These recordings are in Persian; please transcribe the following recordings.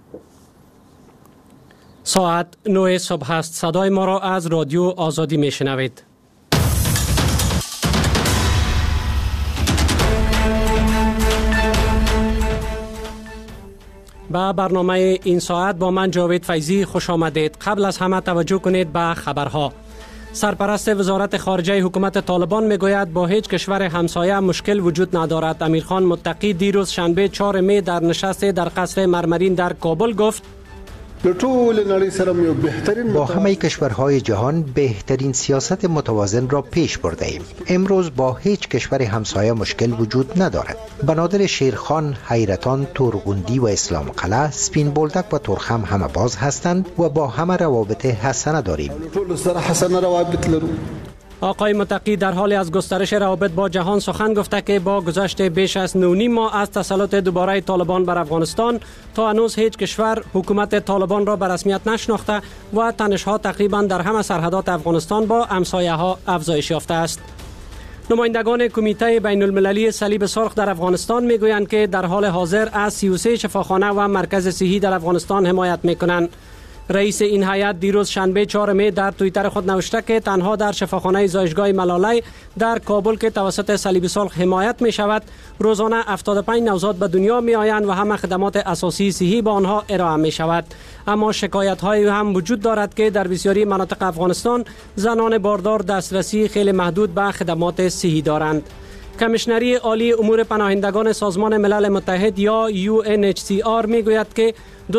ساعت 9 صبح است. صدای ما را از رادیو آزادی میشنوید. با برنامه این ساعت با من جاوید فیضی خوش آمدید. قبل از همه توجه کنید به خبرها. سرپرست وزارت خارجه حکومت طالبان میگوید با هیچ کشور همسایه مشکل وجود ندارد. امیرخان متقی دیروز شنبه 4 می در نشست در قصر مرمرین در کابل گفت با همه کشورهای جهان بهترین سیاست متوازن را پیش برده ایم. امروز با هیچ کشور همسایه مشکل وجود ندارد. بنادر شیرخان، حیرتان، تورغوندی و اسلام قلعه، سپین بولدک و ترخم همه باز هستند و با همه روابط حسنه داریم. آقای متقی در حال از گسترش روابط با جهان سخن گفته که با گذشت بیش از 9.5 ماه از تسلط دوباره طالبان بر افغانستان تا هنوز هیچ کشور حکومت طالبان را به رسمیت نشناخته و تنش‌ها تقریبا در همه سرحدات افغانستان با همسایه‌ها افزایش یافته است. نمایندگان کمیته بین المللی صلیب سرخ در افغانستان میگویند که در حال حاضر از 33 شفاخانه و مرکز صحی در افغانستان حمایت میکنند. رئیس این هیئت دیروز شنبه 4 می در توییتر خود نوشته که تنها در شفاخانه زایشگاه ملاله در کابل که توسط صلیب سرخ حمایت می شود روزانه 75 نوزاد به دنیا می آیند و همه خدمات اساسی صحی به آنها ارائه می شود. اما شکایت های هم وجود دارد که در بسیاری مناطق افغانستان زنان باردار دسترسی خیلی محدود به خدمات صحی دارند. کمیشنری عالی امور پناهندگان سازمان ملل متحد یا UNHCR میگوید که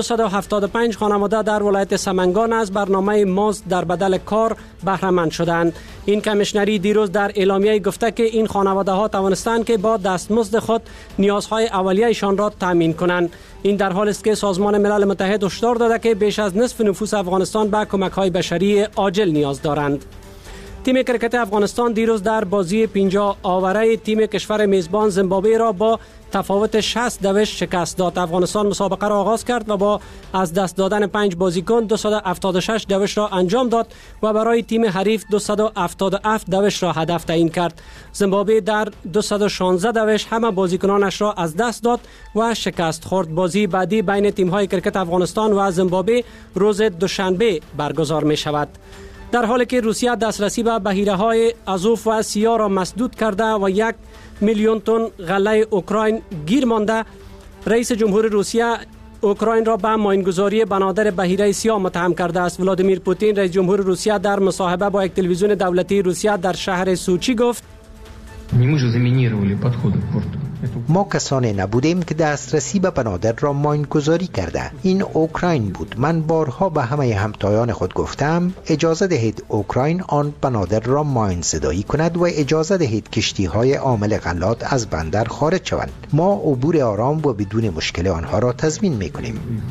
275 خانواده در ولایت سمنگان از برنامه مزد در بدل کار بهره مند شدند. این کمیشنری دیروز در اعلامیه گفته که این خانواده ها توانستند که با دستمزد خود نیازهای اولیه‌شان را تامین کنند. این در حالی است که سازمان ملل متحد هشدار داده که بیش از نصف نفوس افغانستان به کمک‌های بشری عاجل نیاز دارند. تیم کرکت افغانستان دیروز در بازی 50 آوره تیم کشور میزبان زیمبابوه را با تفاوت 60 دوش شکست داد. افغانستان مسابقه را آغاز کرد و با از دست دادن 5 بازیکن 276 دوش را انجام داد و برای تیم حریف 277 دوش را هدف تعیین کرد. زیمبابوه در 216 دوش همه بازیکنانش را از دست داد و شکست خورد. بازی بعدی بین تیم‌های کرکت افغانستان و زیمبابوه روز دوشنبه برگزار می شود. در حالی که روسیه دسترسی به بحیره‌های آزوف و سیاه را مسدود کرده و 1 میلیون تن غله اوکراین گیر مانده، رئیس جمهور روسیه اوکراین را به ماینگذاری بنادر بحیره سیاه متهم کرده است. ولادیمیر پوتین رئیس جمهور روسیه در مصاحبه با یک تلویزیون دولتی روسیه در شهر سوچی گفت ما کسانی نبودیم که دسترسی به بنادر را ماینگذاری کرده. این اوکراین بود. من بارها به همه همتایان خود گفتم اجازه دهید اوکراین آن بنادر را ماین زدایی کند و اجازه دهید کشتی های حامل غلات از بندر خارج شوند. ما عبور آرام و بدون مشکل آنها را تضمین میکنیم.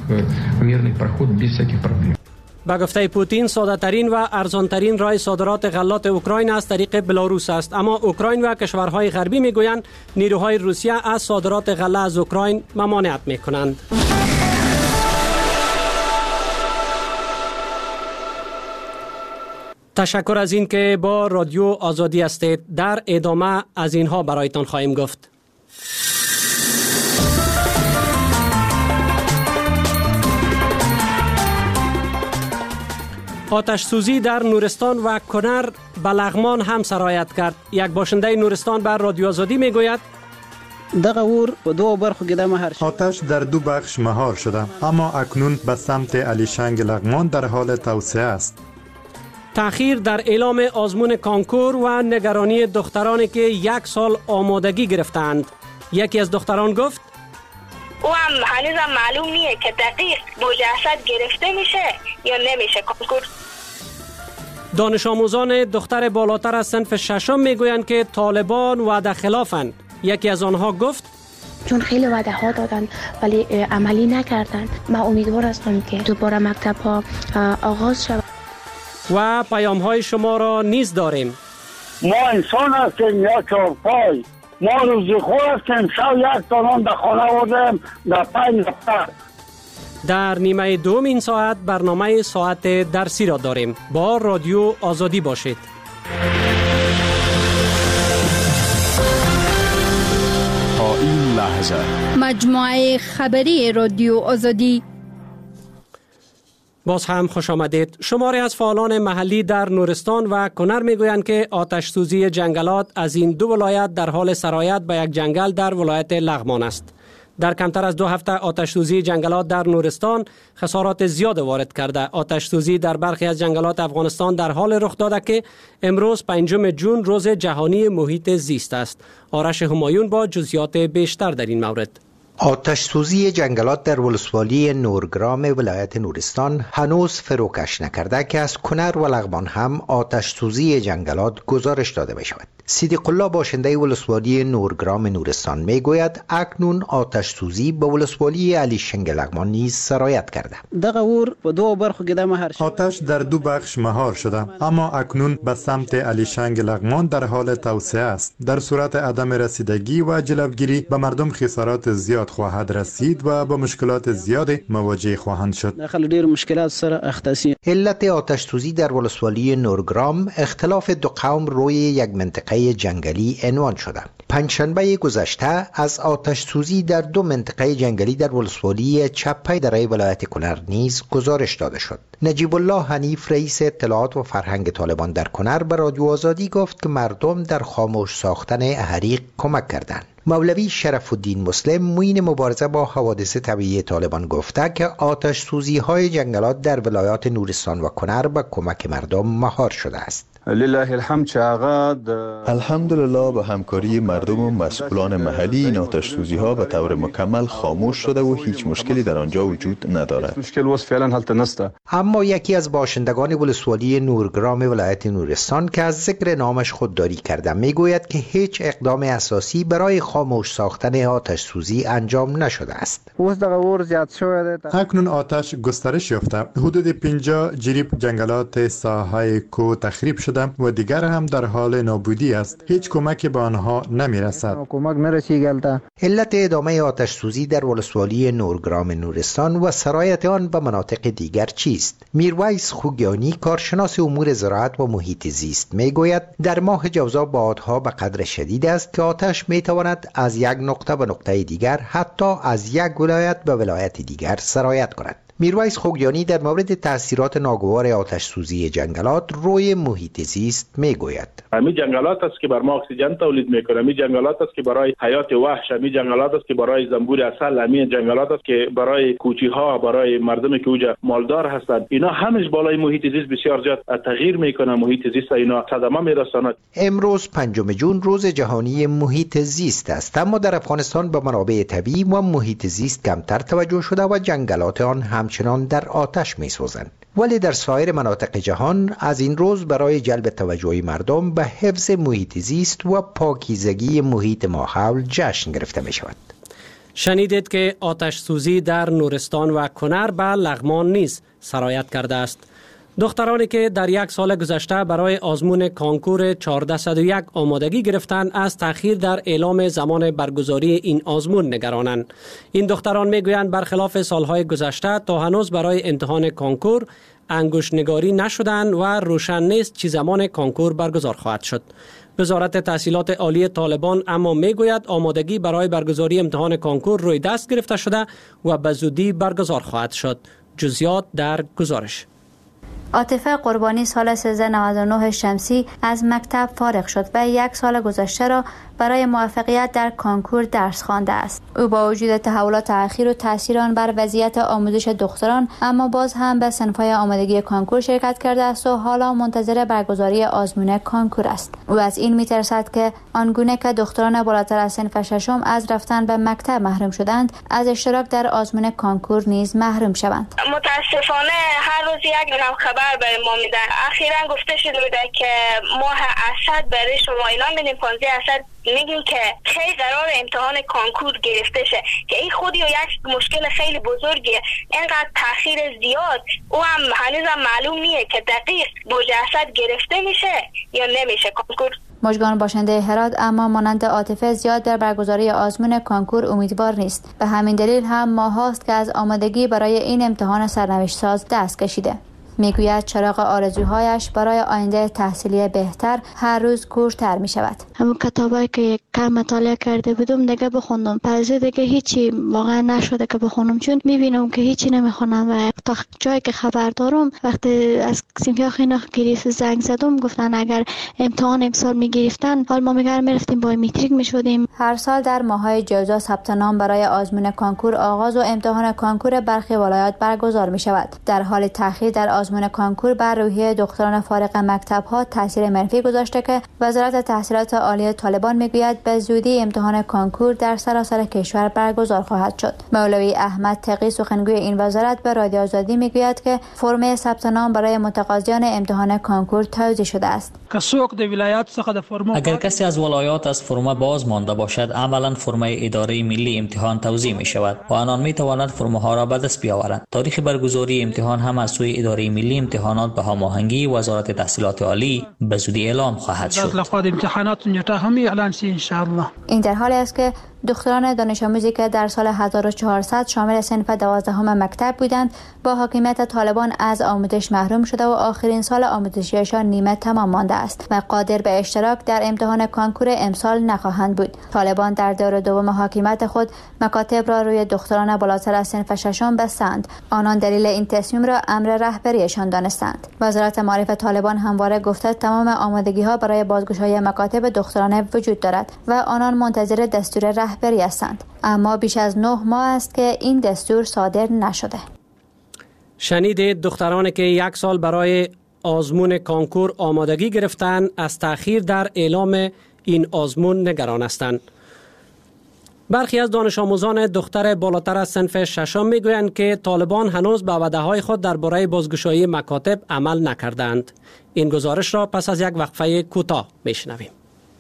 با گفته پوتین ساده ترین و ارزان ترین راه صادرات غلات اوکراین از طریق بلاروس است، اما اوکراین و کشورهای غربی میگویند نیروهای روسیه از صادرات غله از اوکراین ممانعت میکنند. تشکر از این که با رادیو آزادی هستید. در ادامه از اینها برایتان خواهیم گفت. آتش سوزی در نورستان و کنر به لغمان هم سرایت کرد. یک باشنده نورستان بر رادیو آزادی میگوید دغه اور په دوه برخو کې د مهار شد. آتش در دو بخش مهار شده، اما اکنون به سمت علیشنگ لغمان در حال توسعه است. تأخیر در اعلام آزمون کانکور و نگرانی دخترانی که 1 سال آمادگی گرفتند. یکی از دختران گفت او هم هنوزم معلوم نیه که دقیق مجسد گرفته میشه یا نمیشه کانکور. دانش آموزان دختر بالاتر از صنف 6 میگویند که طالبان وعده خلافند. یکی از آنها گفت چون خیلی وعده ها دادن ولی عملی نکردن. من امیدوار هستم که دوباره مکتب ها آغاز شود. و پیام های شما را نیز داریم. ما انسان هستیم یا چارپای. ما روزی خور هستیم. شب 1 تانان در خانه آوردیم در 5 نفر. در نیمه دوم این ساعت برنامه ساعت درسی را داریم. با رادیو آزادی باشید. تا این لحظه مجموعه خبری رادیو آزادی باز هم خوش آمدید. شماری از فعالان محلی در نورستان و کنر میگویند که آتش سوزی جنگلات از این دو ولایت در حال سرایت به یک جنگل در ولایت لغمان است. در کمتر از 2 هفته آتش سوزی جنگلات در نورستان خسارات زیاد وارد کرده. آتش سوزی در برخی از جنگلات افغانستان در حال رخ داده که امروز 5 جون روز جهانی محیط زیست است. آرش همایون با جزئیات بیشتر در این مورد. آتش سوزی جنگلات در ولسوالی نورگرام ولایت نورستان هنوز فروکش نکرده که از کنر و لغمان هم آتش سوزی جنگلات گزارش داده بشود. صدیق الله باشنده ولسوالی نورگرام نورستان میگوید اکنون آتش سوزی به ولسوالی علی شنگ لغمان نیز سرایت کرده. دغه ور په دوه برخو کې د مهر آتش در 2 بخش مهار شده، اما اکنون به سمت علی شنگ لغمان در حال توسعه است. در صورت عدم رسیدگی و جلوگیری به مردم خسارات زیاد خواهد رسید و با مشکلات زیاد مواجه خواهند شد. داخل ډیر مشکلات سره اختصاصی. علت آتش سوزی در ولسوالی نورگرام اختلاف دو قوم روی یک منطقه جنگلی عنوان شده. پنجشنبه گذشته از آتش سوزی در 2 منطقه جنگلی در ولسوالی چپه دره ولایت کنر نیز گزارش داده شد. نجیب الله حنیف رئیس اطلاعات و فرهنگ طالبان در کنر به رادیو آزادی گفت که مردم در خاموش ساختن حریق کمک کردند. مولوی شرف الدین مسلم معین مبارزه با حوادث طبیعی طالبان گفته که آتش سوزی های جنگلات در ولایات نورستان و کنر به کمک مردم مهار شده است. لله الحمد الحمدلله به همکاری مردم و مسئولان محلی این آتش سوزی ها به طور مکمل خاموش شده و هیچ مشکلی در آنجا وجود ندارد. اما یکی از باشندگان ولسوالی نورگرام ولایت نورستان که از ذکر نامش خودداری کرده میگوید که هیچ اقدام اساسی برای خاموش ساختن آتش سوزی انجام نشده است. اکنون آتش گسترش یافته. حدود 50 جریب جنگلات ساحه کو تخریب شده و دیگر هم در حال نابودی است. هیچ کمکی به آنها نمی رسد. علت ادامه آتش سوزی در ولسوالی نورگرام نورستان و سرایت آن به مناطق دیگر چیست؟ میرویس خوگیانی کارشناس امور زراعت و محیط زیست میگوید در ماه جوزا بادها به قدر شدید است که آتش می تواند از یک نقطه به نقطه دیگر حتی از یک ولایت به ولایت دیگر سرایت کند. میرویس خوگیانی در مورد تاثیرات ناگوار آتش سوزی جنگلات روی محیط زیست میگوید. همین جنگلات است که بر ما اکسیژن تولید میکنه، همین جنگلات است که برای حیات وحش، همین جنگلات است که برای زنبور عسل، همین جنگلات است که برای کوچی ها، برای مردمی که اونجا مالدار هستند، اینا همش بالای محیط زیست بسیار زیاد تغییر میکنه. محیط زیست اینا صدمه میرساند. امروز 5 جون روز جهانی محیط زیست است، اما در افغانستان به منابع طبیعی و محیط زیست کمتر توجه شده و جنگلات آن همچنان در آتش میسوزند. ولی در سایر مناطق جهان از این روز برای جلب توجه مردم به حفظ محیط زیست و پاکیزگی محیط ماحول جشن گرفته می شود. شنیدید که آتش سوزی در نورستان و کنر به لغمان نیز سرایت کرده است. دخترانی که در 1 سال گذشته برای آزمون کانکور 1401 آمادگی گرفتند از تأخیر در اعلام زمان برگزاری این آزمون نگرانند. این دختران میگویند برخلاف سالهای گذشته تا هنوز برای امتحان کانکور انگشت‌نگاری نشدند و روشن نیست چه زمان کانکور برگزار خواهد شد. وزارت تحصیلات عالی طالبان اما میگوید آمادگی برای برگزاری امتحان کانکور روی دست گرفته شده و به زودی برگزار خواهد شد. جزئیات در گزارش. عاطفه قربانی سال 1399 شمسی از مکتب فارغ شد و 1 سال گذشته را برای موفقیت در کانکور درس خوانده است. او با وجود تحولات اخیر و تاثیر آن بر وضعیت آموزش دختران اما باز هم به صنف‌های آمادگی کانکور شرکت کرده است و حالا منتظر برگزاری آزمون کانکور است. او از این می‌ترسد که آنگونه که دختران بالاتر از صنف 6 از رفتن به مکتب محروم شدند، از اشتراک در آزمون کانکور نیز محروم شوند. متاسفانه هر روز یک دونه خبر به ما میدن. اخیراً گفته شده بود که ماه اسد برای شما اینا میدیم 15 اسد میگیم که کی قرار امتحان کانکور گرفته شه که این خودی یک مشکل خیلی بزرگیه. اینقدر تاخیر زیاد او هم هنوزم معلوم نیه که دقیق برج اسد گرفته میشه یا نمیشه کانکور. مژگان باشنده هرات اما مانند عاطفه زیاد در برگزاری آزمون کانکور امیدوار نیست. به همین دلیل هم ماهاست که از آمادگی برای این امتحان سرنوشت ساز دست کشیده. میگوید چراغ آرزوهایش برای آینده تحصیلی بهتر هر روز کورتر می شود. همون کتابایی که کم مطالعه کرده بودم دیگه بخوندم، پس دیگه هیچی واقعا نشده که بخونم، چون میبینم که هیچی نمیخونم و تا جایی که خبر دارم وقتی از سیمفیاخ اینا گرفت زنگ زدم گفتن اگر امتحان امسال میگرفتن حال ما میرفتیم با متریک میشدیم. هر سال در ماهای جوزا ثبت نام برای آزمون کانکور آغاز و امتحان کانکور برخی ولایات برگزار می شود. در حال تأخیر در آزمون کانکور بر روحیه دختران فارغ مکتب ها تاثیر منفی گذاشته که وزارت تحصیلات عالی طالبان میگوید به زودی امتحان کانکور در سراسر کشور برگزار خواهد شد. مولوی احمد تقی سخنگوی این وزارت به رادیو آزادی میگوید که فرم ثبت نام برای متقاضیان امتحان کانکور توزیع شده است. اگر کسی از ولایات از فرم باز مانده باشد، عملا فرم اداره ملی امتحان توزیع می شود و آنان می توانند فرم ها را به دست بیاورند. تاریخ برگزاری امتحان هم از سوی اداره ملی امتحانات به هماهنگی وزارت تحصیلات عالی به زودی اعلام خواهد شد. این در حالی است که دختران دانش آموزی که در سال 1400 شامل صنف 12 مکتب بودند با حاکمیت طالبان از آموزش محروم شده و آخرین سال آموزشیشان نیمه تمام مانده است و قادر به اشتراک در امتحان کانکور امسال نخواهند بود. طالبان در دور دوم حاکمیت خود مکاتب را روی دختران بالاتر از صنف ششم بستند. آنان دلیل این تصمیم را امر رهبریشان دانستند. وزارت معارف طالبان همواره گفته تمام آمادگی‌ها برای بازگشایی مکاتب دخترانه وجود دارد و آنان منتظر دستور رهبری هستند، اما بیش از 9 ماه است که این دستور صادر نشده. شنیدید دخترانی که 1 سال برای آزمون کانکور آمادگی گرفتند از تأخیر در اعلام این آزمون نگران هستند. برخی از دانش آموزان دختر بالاتر از صنف ششم میگویند که طالبان هنوز به وعده‌های خود درباره بازگشایی مکاتب عمل نکردند. این گزارش را پس از یک وقفه کوتاه میشنویم.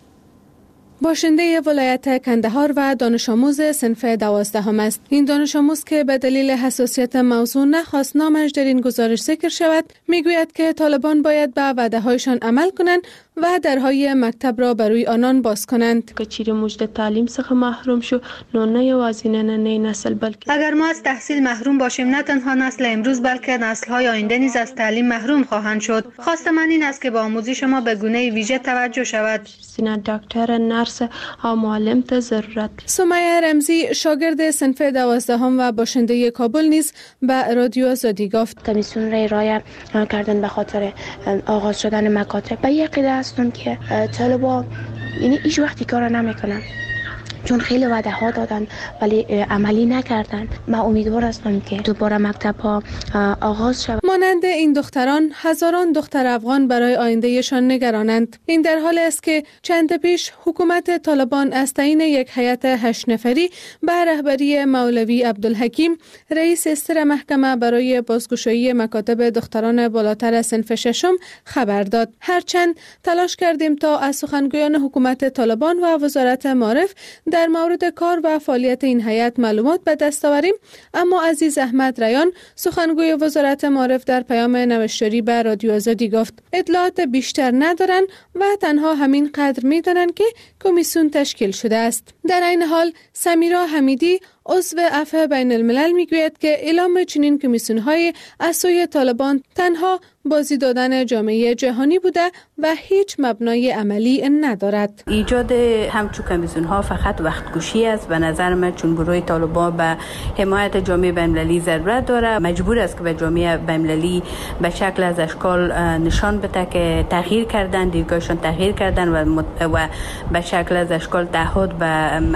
باشنده ولایت کندهار و دانش آموز صنف 12 است. این دانش آموز که به دلیل حساسیت موضوع نخواست نامش در این گزارش ذکر شود، میگوید که طالبان باید به وعده‌هایشان عمل کنند و درهای مکتب را بروی آنان باز کنند. که چیره مجد تعلیم څخه محروم شو، نو نه یوازې نننی نسل بلکه اگر ما از تحصیل محروم باشیم، نه تنها نسل امروز بلکه نسل‌های آینده نیز از تعلیم محروم خواهند شد. خواست من این است که با آموزش ما به گونه ویژه توجه شود. سینه دکتر، نرس او معلم ته ضرورت. سمیه رمزی شاگرد صنف 12 و باشنده کابل نیز به رادیو آزادی گفت کمیسیون را رعایت کردن به خاطر آغاز شدن مکاتب. به یک قید هستم که طالبان یعنی هیچ وقتی کار نمیکنن، چون خیلی وعده ها دادن ولی عملی نکردن. من امیدوار هستم که دوباره مکتب ها آغاز شود. مانند این دختران هزاران دختر افغان برای آیندهشان نگرانند. این در حالی است که چند پیش حکومت طالبان از تعیین یک هیئت 8 نفری به رهبری مولوی عبدالحکیم رئیس استر محکمه برای بازگشایی مکاتب دختران بالاتر از صنف ششم خبر داد. هرچند تلاش کردیم تا از سخنگویان حکومت طالبان و وزارت معارف در مورد کار و فعالیت این هیئت معلومات به دست آوریم، اما عزیز احمد ریان سخنگوی وزارت معارف در پیام نوشتاری به رادیو آزادی گفت اطلاعات بیشتر ندارند و تنها همین قدر می‌دانند که کمیسیون تشکیل شده است. در این حال سمیرا حمیدی عضو عفو بین الملل میگوید که اعلام چنین کمیسیون‌های از سوی طالبان تنها بازی دادن جامعه جهانی بوده و هیچ مبنای عملی ندارد. ایجاد همچون کمیسیون‌ها فقط وقت کشی است به نظر من، چون گروه طالبان به حمایت جامعه بین‌المللی ضرورت داره. مجبور است که به جامعه بین‌المللی به شکل از اشکال نشان بده که تغییر کردن، دیدگاهشان تغییر کردن و به شکل از اشکال تعهد به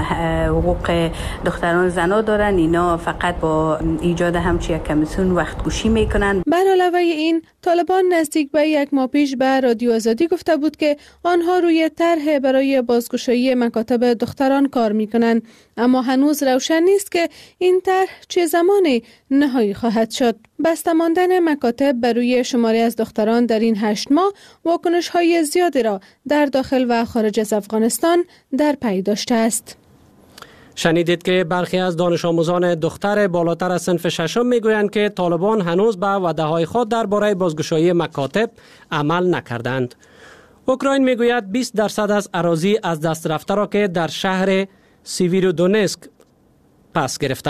حقوق دختران زنا دارن. اینا فقط با ایجاد همچین کمیسیون وقت کشی میکنن. بر علاوه این طالبان نزدیک به 1 ماه پیش به رادیو آزادی گفته بود که آنها روی طرح برای بازگشایی مکاتب دختران کار میکنند، اما هنوز روشن نیست که این طرح چه زمانی نهایی خواهد شد. بسته ماندن مکاتب بر روی شماری از دختران در این 8 ماه واکنش‌های زیادی را در داخل و خارج از افغانستان در پی داشته است. شنیدید که برخی از دانش آموزان دختر بالاتر از صنف ششم میگویند که طالبان هنوز به وعده‌های خود درباره بازگشایی مکاتب عمل نکردند. اوکراین میگوید 20% از اراضی از دست رفته را که در شهر سیویرودونسک پس گرفته است.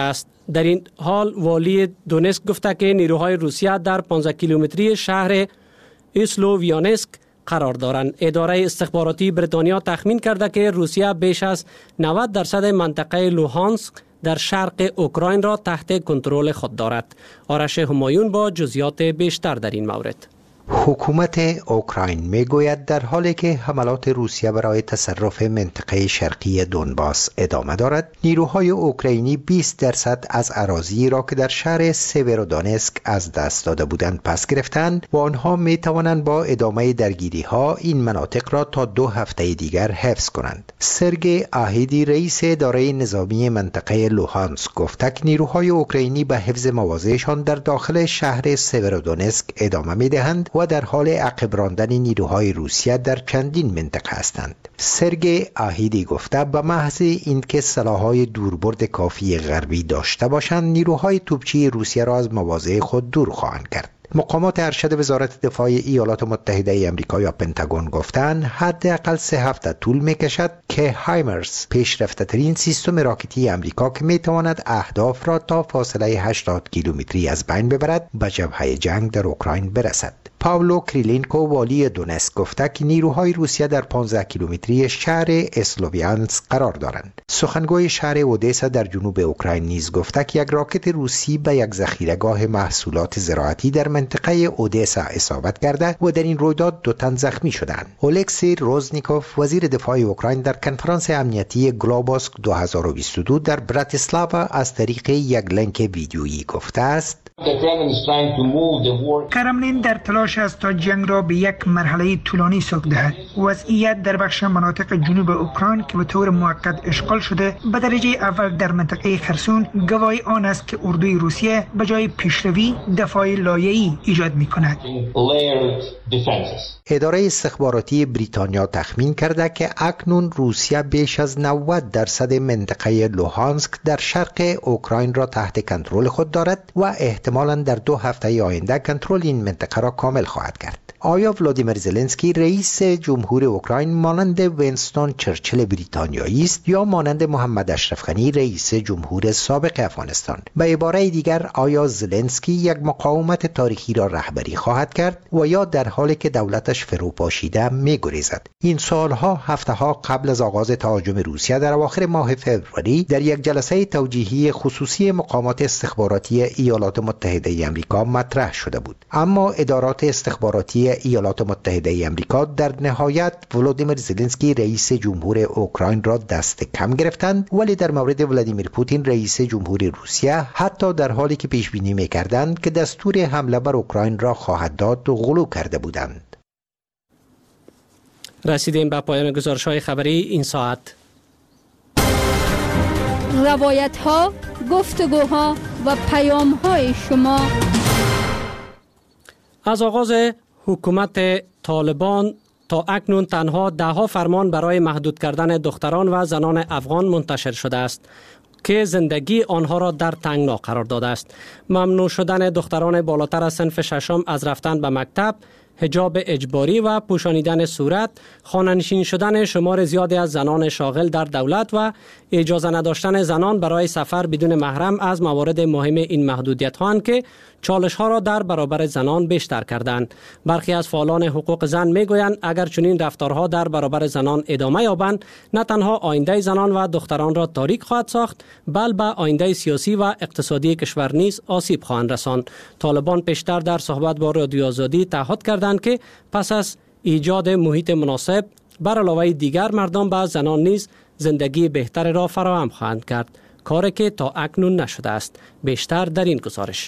در این حال والی دونسک گفته که نیروهای روسیه در 15 کیلومتری شهر اسلوویانسک قرار دارند. اداره استخباراتی بریتانیا تخمین کرده که روسیه بیش از 90% منطقه لوهانسک در شرق اوکراین را تحت کنترل خود دارد. آرش همایون با جزئیات بیشتر در این مورد. حکومت اوکراین میگوید در حالی که حملات روسیه برای تصرف منطقه شرقی دونباس ادامه دارد، نیروهای اوکراینی 20% از اراضی را که در شهر سیورودونسک از دست داده بودند پس گرفتند و آنها می توانند با ادامه درگیری ها این مناطق را تا 2 هفته دیگر حفظ کنند. سرگئی آهیدی رئیس اداره نظامی منطقه لوهانسک گفت که نیروهای اوکراینی به حفظ مواضعشان در داخل شهر سیورودونسک ادامه می دهند و در حال عقب راندن نیروهای روسیه در چندین منطقه هستند. سرگئی آهیدی گفته به محض اینکه سلاح‌های دوربرد کافی غربی داشته باشند، نیروهای توپچی روسیه را از مواضع خود دور خواهند کرد. مقامات ارشد وزارت دفاع ایالات متحده آمریکا یا پنتاگون گفتند حداقل 3 هفته طول می‌کشد که هایمرس، پیشرفته‌ترین سیستم راکتی آمریکا که می‌تواند اهداف را تا فاصله 80 کیلومتری از بین ببرد، به جبهه جنگ در اوکراین برسد. پاولو کریلینکو والی دونسک گفته که نیروهای روسیه در 15 کیلومتری شهر اسلوویانسک قرار دارند. سخنگوی شهر اودسا در جنوب اوکراین نیز گفته که یک راکت روسی به یک ذخیره‌گاه محصولات زراعتی در منطقه اودسا اصابت کرده و در این رویداد 2 تن زخمی شدند. اولکسی روزنیکوف وزیر دفاع اوکراین در کنفرانس امنیتی گلوباسک 2022 در براتیسلاوا از طریق یک لینک ویدیویی گفته است: کرملین در تلاش است تا جنگ را به یک مرحله طولانی سوق دهد. وضعیت در بخش مناطق جنوب اوکراین که به طور موقت اشغال شده به درجه اول در منطقه خرسون گواهی آن است که اردوی روسیه به جای پیشروی دفاع لایه‌ای ایجاد می‌کند. اداره استخباراتی بریتانیا تخمین کرده که اکنون روسیه بیش از 90% منطقه لوهانسک در شرق اوکراین را تحت کنترل خود دارد و احتمالاً در 2 هفته آینده کنترل این منطقه را کامل خواهد کرد. آیا ولادیمیر زلنسکی رئیس جمهور اوکراین مانند وینستون چرچیل بریتانیایی است یا مانند محمد اشرف غنی رئیس جمهور سابق افغانستان؟ به عباره دیگر، آیا زلنسکی یک مقاومت تاریخی را رهبری خواهد کرد و یا در حالی که دولتش فروپاشیده می‌گریزد؟ این سوالها هفته‌ها قبل از آغاز تهاجم روسیه در اواخر ماه فوریه در یک جلسه توجیهی خصوصی مقامات استخباراتی ایالات متحده آمریکا مطرح شده بود. اما ادارات استخباراتی ایالات متحده آمریکا در نهایت ولادیمیر زلنسکی رئیس جمهور اوکراین را دست کم گرفتند، ولی در مورد ولادیمیر پوتین رئیس جمهور روسیه حتی در حالی که پیش بینی می‌کردند که دستور حمله بر اوکراین را خواهد داد غلو کرده بودند. رسیدیم به پایان گزارش‌های خبری این ساعت. روایت‌ها، گفتگوها و پیام‌های شما. از آغاز حکومت طالبان تا اکنون تنها 10 فرمان برای محدود کردن دختران و زنان افغان منتشر شده است که زندگی آنها را در تنگنا قرار داده است. ممنوع شدن دختران بالاتر از صنف 6 از رفتن به مکتب، حجاب اجباری و پوشانیدن صورت، خانه‌نشین شدن شمار زیادی از زنان شاغل در دولت و اجازه نداشتن زنان برای سفر بدون محرم از موارد مهم این محدودیت ها که چالش ها را در برابر زنان بیشتر کردند. برخی از فعالان حقوق زن میگویند اگر چنین رفتارها در برابر زنان ادامه یابند، نه تنها آینده زنان و دختران را تاریک خواهد ساخت، بل به آینده سیاسی و اقتصادی کشور نیز آسیب خواهند رساند. طالبان پیشتر در صحبت با رادیو آزادی تعهد کردند که پس از ایجاد محیط مناسب بر علاوه دیگر مردم به زنان نیز زندگی بهتر را فراهم خواهند کرد، کاری که تا اکنون نشده است. بیشتر در این گزارش.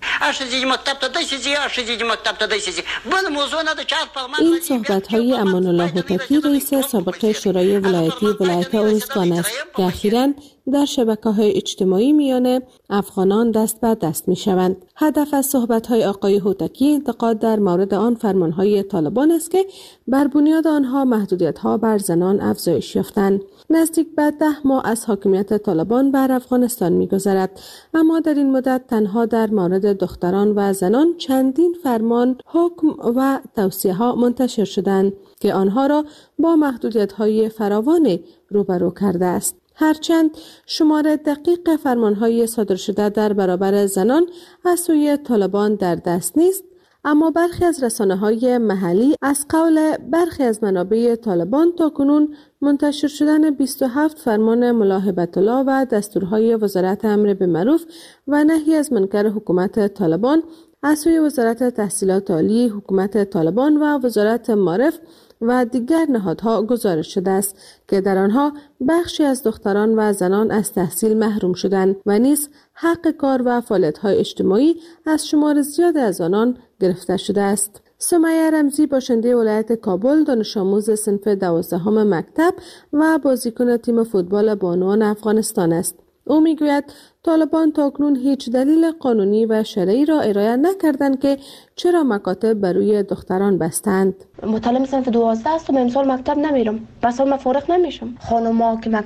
این صحبت‌های امان الله هوتکی رئیس سابق شورای ولایتی ولایت ارزگان است که اخیراً در شبکه‌های اجتماعی میان افغانان دست به دست می‌شوند. هدف از صحبت‌های آقای هوتکی انتقاد در مورد آن فرمان‌های طالبان است که بر بنیاد آنها محدودیت‌ها بر زنان افزایش یافتند. نزدیک به 10 ماه از حاکمیت طالبان بر افغانستان می‌گذرد، اما در این مدت تنها در مورد دختران و زنان چندین فرمان، حکم و توصیه‌ها منتشر شدند که آنها را با محدودیت‌های فراوان روبرو کرده است. هرچند شمار دقیق فرمانهای صادر شده در برابر زنان از سوی طالبان در دست نیست، اما برخی از رسانه‌های محلی از قول برخی از منابع طالبان تاکنون منتشر شدن 27 فرمان ملاحبت الله و دستورهای وزارت امر بالمعروف و نهی از منکر حکومت طالبان از سوی وزارت تحصیلات عالی حکومت طالبان و وزارت معارف و دیگر نهادها گزارش شده است که در آنها بخشی از دختران و زنان از تحصیل محروم شدند و نیز حق کار و فعالیت‌های اجتماعی از شمار زیاد از آنان گرفته شده است. سمیه رمزی باشنده ولایت کابل، دانش آموز صنف 12 مکتب و بازیکن تیم فوتبال بانوان افغانستان است. او میگوید طالبان تاکنون هیچ دلیل قانونی و شرعی را ارائه نکردند که چرا مکاتب برای دختران بستند. مطالعه صنف 12 است و امسال مکتب نمیرم، بس من فارغ نمیشم. خانم‌ها که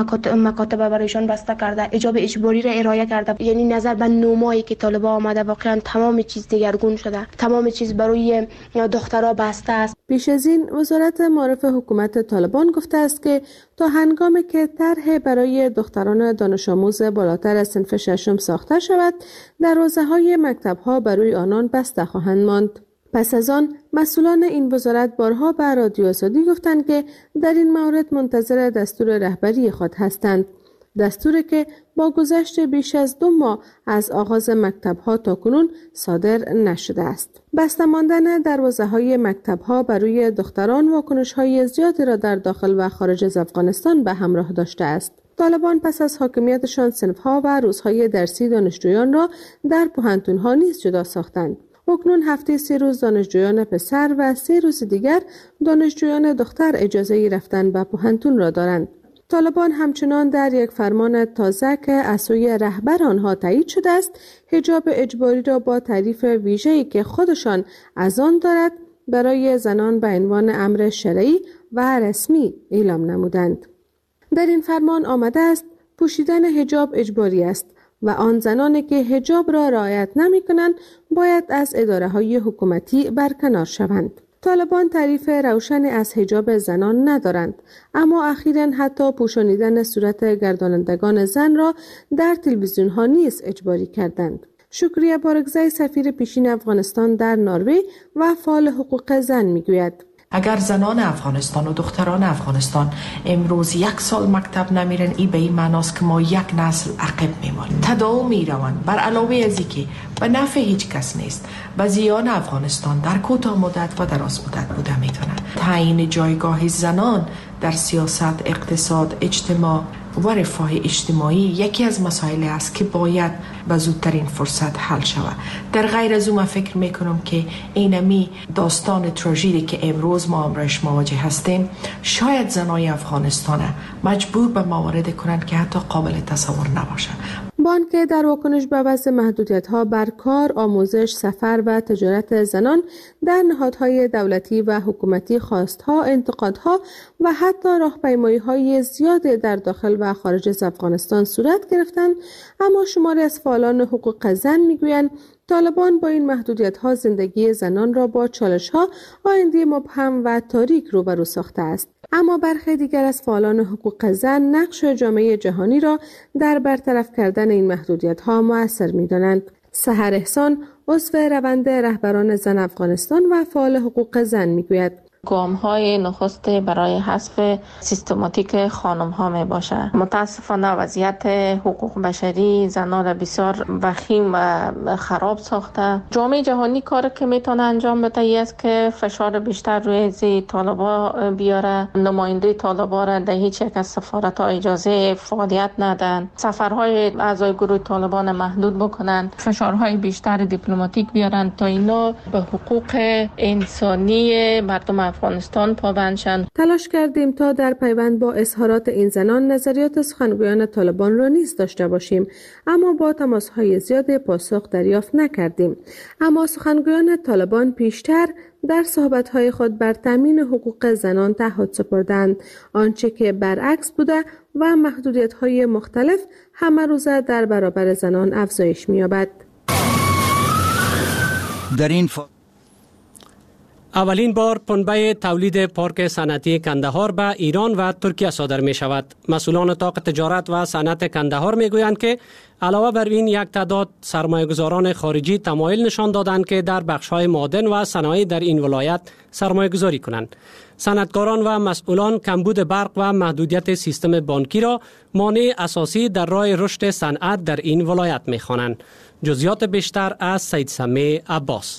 مکاتب برایشان بسته کرده، حجاب اجباری را ارائه کرده، یعنی نظر به نومایی که طالبان آمده واقعا تمام چیز دیگرگون شده، تمام چیز برای دخترها بسته است. پیش از این وزارت معارف حکومت طالبان گفته است که تا هنگامی که طرح برای دختران دانش آموز بالاتر از صنف 6 ساخته شود، دروازه‌های مکتب‌ها برای آنان بسته خواهند ماند. پس از آن مسئولان این وزارت بارها به رادیو آزادی گفتند که در این مورد منتظر دستور رهبری خود هستند. دستوری که با گذشت بیش از 2 ماه از آغاز مکتب‌ها تاکنون صادر نشده است. بسته ماندن دروازه‌های مکتب‌ها برای دختران واکنش‌های زیادی را در داخل و خارج از افغانستان به همراه داشته است. طالبان پس از حاکمیتشان صنف‌ها و روزهای درسی دانشجویان را در پوهنتون‌ها نیز جدا ساختند. اکنون هفته 3 روز دانشجویان پسر و 3 روز دیگر دانشجویان دختر اجازه رفتن به پوهنتون را دارند. طالبان همچنان در یک فرمان تازه که از سوی رهبر آنها تایید شده است، حجاب اجباری را با تعریف ویژه‌ای که خودشان از آن دارد برای زنان به عنوان امر شرعی و رسمی اعلام نمودند. در این فرمان آمده است پوشیدن حجاب اجباری است و آن زنانی که حجاب را رعایت نمی‌کنند باید از اداره‌های حکومتی برکنار شوند. طالبان تعریف روشنی از حجاب زنان ندارند، اما اخیراً حتی پوشانیدن صورت گردانندگان زن را در تلویزیون‌ها نیز اجباری کردند. شکریه بارگزای سفیر پیشین افغانستان در نروژ و فعال حقوق زن میگوید اگر زنان افغانستان و دختران افغانستان امروز 1 سال مکتب نمیرن، این به این معناست که ما یک نسل عقب میمانیم. تداوم میروند بر علاوه از اینکه به نفع هیچ کس نیست، به زیان افغانستان در کوتاه مدت و دراز مدت بوده میتونه. تعیین جایگاه زنان در سیاست، اقتصاد، اجتماع و رفاه اجتماعی یکی از مسائل است که باید به زودترین فرصت حل شود. در غیر از اون فکر میکنم که اینمی داستان تراژدی که امروز ما امروز مواجه هستیم شاید زنای افغانستان مجبور به موارد کنند که حتی قابل تصور نباشد. بانک در واکنش به وضع محدودیت‌ها بر کار، آموزش، سفر و تجارت زنان در نهادهای دولتی و حکومتی خواستها، انتقادها و حتی راهپیمایی‌های زیاد در داخل و خارج از افغانستان صورت گرفتند، اما شماری از فعالان حقوق زن میگویند طالبان با این محدودیت‌ها زندگی زنان را با چالش‌ها، آینده مبهم و تاریک روبرو ساخته است. اما برخی دیگر از فعالان حقوق زن نقش جامعه جهانی را در برطرف کردن این محدودیت‌ها مؤثر می‌دانند. سحر احسان، عضو روند رهبران زن افغانستان و فعال حقوق زن میگوید گام‌های نخست برای حذف سیستماتیک خانم‌ها میباشد. متاسفانه وضعیت حقوق بشری زنان را بسیار وخیم و خراب ساخته. جامعه جهانی کاری که میتونه انجام بده است که فشار بیشتر روی طالبا بیاره. نماینده طالبا را در هیچ یک از سفارت‌ها اجازه فعالیت ندن. سفرهای اعضای گروه طالبان محدود بکنن. فشارهای بیشتر دیپلماتیک بیارن تا اینا به حقوق انسانی مردم افغانستان پابند شدند. تلاش کردیم تا در پیوند با اظهارات این زنان نظریات سخنگویان طالبان را نیز داشته باشیم، اما با تماس‌های زیاد پاسخ دریافت نکردیم. اما سخنگویان طالبان پیشتر در صحبت‌های خود بر تامین حقوق زنان تعهد سپردند، آنچه که برعکس بوده و محدودیت‌های مختلف همه روزه در برابر زنان افزایش می‌یابد. در این اولین بار پنبه تولید پارک صنعتی کندهار به ایران و ترکیه صادر می شود. مسئولان اتاق تجارت و صنعت کندهار می گویند که علاوه بر این یک تعداد سرمایه‌گذاران خارجی تمایل نشان دادند که در بخش‌های معدن و صنایع در این ولایت سرمایه‌گذاری کنند. صنعتکاران و مسئولان کمبود برق و محدودیت سیستم بانکی را مانع اساسی در راه رشد صنعت در این ولایت می خوانند. جزئیات بیشتر از سید سمیع عباس.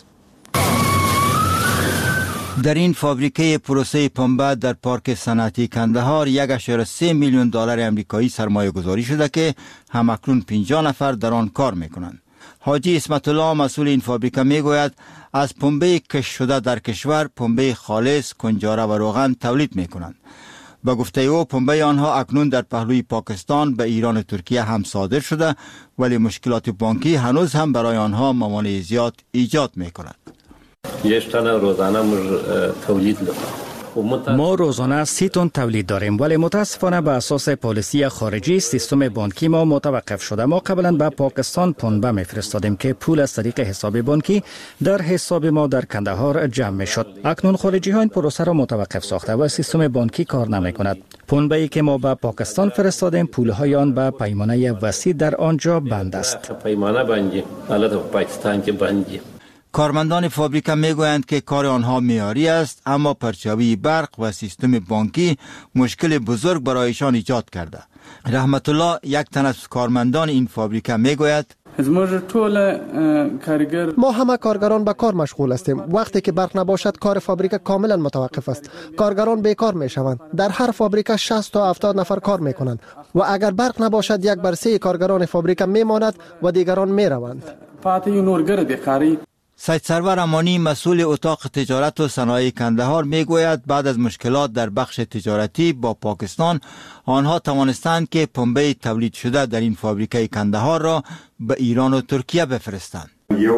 در این فابریکه پروسه پنبه در پارک صنعتی کندهار 1.3 میلیون دلار امریکایی سرمایه گذاری شده که همکنون 50 نفر در آن کار میکنند. حاجی اسمت الله مسئول این فابریکه میگوید از پنبه کش شده در کشور پنبه خالص، کنجاره و روغن تولید میکنند. با گفته او پنبه آنها اکنون در پهلوی پاکستان به ایران و ترکیه هم صادر شده، ولی مشکلات بانکی هنوز هم برای آنها موانع زیاد ایجاد میکند. یک تن روزانه تولید ما روزانه 30 تن تولید داریم، ولی متاسفانه به اساس پالیسی خارجی سیستم بانکی ما متوقف شده. ما قبلا به پاکستان پنبه میفرستادیم که پول از طریق حساب بانکی در حساب ما در کندهار جمع میشد. اکنون خارجی ها این پروسه را متوقف ساخته و سیستم بانکی کار نمی کند. پنبه ای که ما به پاکستان فرستادیم پول های آن به پیمانه وسیع در آنجا بند است. پیمانه بندی حالت پاکستان که بندی. کارمندان فابریکه میگویند که کار آنها معیاری است، اما پرچاوی برق و سیستم بانکی مشکل بزرگ برایشان ایجاد کرده. رحمت الله یک تن از کارمندان این فابریکه میگوید ما همه کارگران به کار مشغول هستیم. وقتی که برق نباشد کار فابریکه کاملا متوقف است. کارگران بیکار می شوند. در هر فابریکه 60 تا 70 نفر کار می کنند و اگر برق نباشد 1/3 کارگران فابریکه می ماند و دیگران می روند. سید سرور امانی مسئول اتاق تجارت و صنایع کندهار میگوید بعد از مشکلات در بخش تجارتی با پاکستان آنها توانستند که پنبه تولید شده در این فابریکه کندهار را به ایران و ترکیه بفرستند.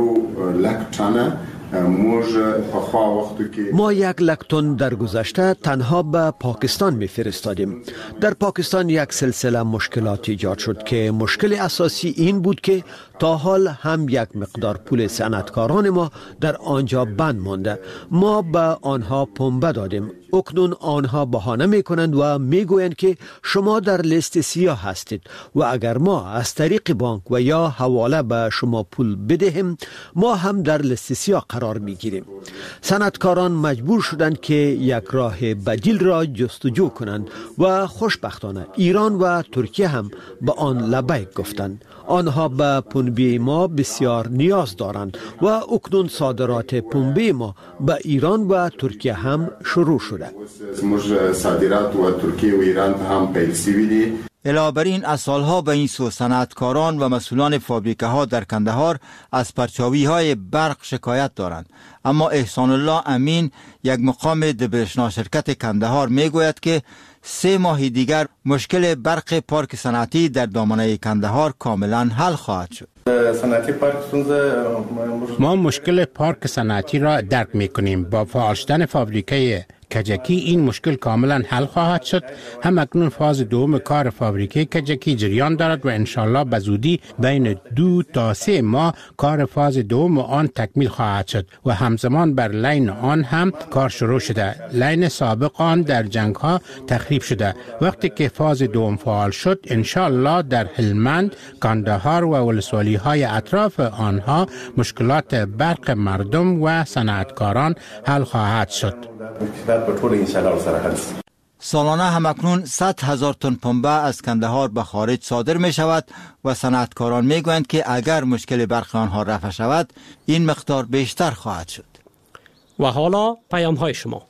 ما 1 لک تن در گذشته تنها به پاکستان میفرستادیم. در پاکستان یک سلسله مشکلات ایجاد شد که مشکل اساسی این بود که تا حال هم یک مقدار پول صنعتکاران ما در آنجا بند مانده. ما به آنها پنبه دادیم. اکنون آنها بهانه میکنند و میگویند که شما در لیست سیاه هستید و اگر ما از طریق بانک و یا حواله به شما پول بدهیم ما هم در لیست سیاه قرار میگیریم. صنعتکاران مجبور شدند که یک راه بدیل را جستجو کنند و خوشبختانه ایران و ترکیه هم به آن لبیک گفتند. آنها به پنبه ما بسیار نیاز دارند و اکنون صادرات پنبه ما به ایران و ترکیه هم شروع شده. صادرات و ترکیه و ایران هم پیل علاوه بر این از سالها به این سو صنعتکاران و مسئولان فابریکه ها در کندهار از پرچاوی های برق شکایت دارند، اما احسان الله امین یک مقام دبرشنا شرکت کندهار میگوید که 3 ماه دیگر مشکل برق پارک صنعتی در دامنه کندهار کاملا حل خواهد شد. ما مشکل پارک صنعتی را درک میکنیم. با فعال شدن فابریکه کجکی این مشکل کاملا حل خواهد شد. هم اکنون فاز دوم کار فابریکه کجکی جریان دارد و انشالله به زودی بین 2 تا 3 ماه کار فاز دوم آن تکمیل خواهد شد و همزمان بر لین آن هم کار شروع شده. لین سابق آن در جنگ ها تخریب شده. وقتی که فاز دوم فعال شد انشالله در هلمند، کندهار و ولسوالی های اطراف آنها مشکلات برق مردم و صنعتکاران حل خواهد شد. سالانه همکنون 100,000 تن پنبه از کندهار به خارج صادر می شود و صنعتکاران می گویند که اگر مشکل برق آنها رفع شود این مقدار بیشتر خواهد شد. و حالا پیام های شما.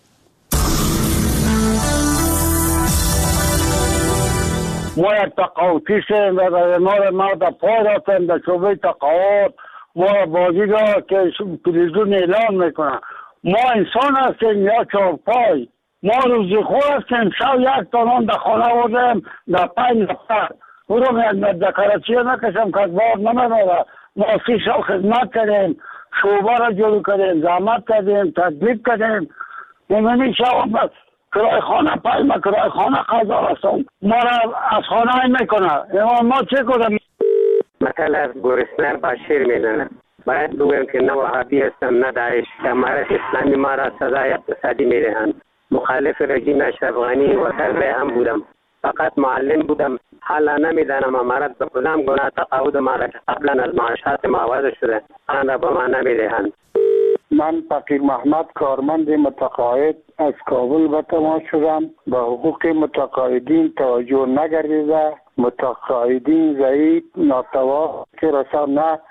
ما یک تقاوتیشیم و ما در پای رفتیم در شعبه تقاوت ما بازی را که تلویزیون اعلان میکنن. ما انسان هستیم یا چهارپای. ما روزی خور هستیم. شب 1 تن در خانه بودیم در 5 نفر. او رو در کراچی نکشم که بار نمیداره. ما 30 سال خدمت کردیم. شعبه را جلو کردیم. زحمت کردیم. تدبیر کردیم. نمیدونی شب کرای خانه پای ما کرای خانه خزار هستم. ما را از خانه میکنه. ما چه کنیم؟ مثلا گرسنه با شیر میزنه. باید بگویم که نه وهابی هستم نه داعش. امارت اسلامی ما را سزای اقتصادی میدهند. مخالف رژیم اشرف غنی و طلبه هم بودم، فقط معلم بودم. حالا نمیدانم امارت به کدام گناه تقاعد ما را که قبلا از معاشات ما وضع شده آن را به ما نمیدهند. من فقیر محمد کارمند متقاعد از کابل به تماس شدم. به حقوق متقاعدین توجه نگردیده، متقاعدین ضعیف ناتوان که رسا نه